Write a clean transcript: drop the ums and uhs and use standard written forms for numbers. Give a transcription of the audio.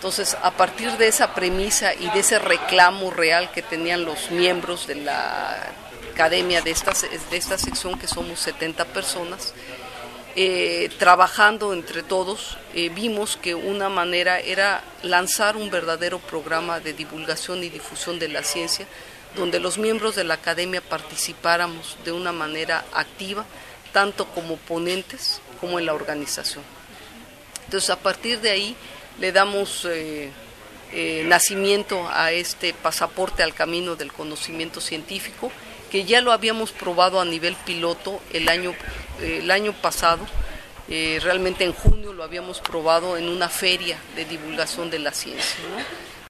Entonces, a partir de esa premisa y de ese reclamo real que tenían los miembros de la academia de esta sección, que somos 70 personas, trabajando entre todos, vimos que una manera era lanzar un verdadero programa de divulgación y difusión de la ciencia, donde los miembros de la academia participáramos de una manera activa, tanto como ponentes como en la organización. Entonces, a partir de ahí le damos nacimiento a este pasaporte al camino del conocimiento científico, que ya lo habíamos probado a nivel piloto el año pasado. Realmente en junio lo habíamos probado en una feria de divulgación de la ciencia, ¿no?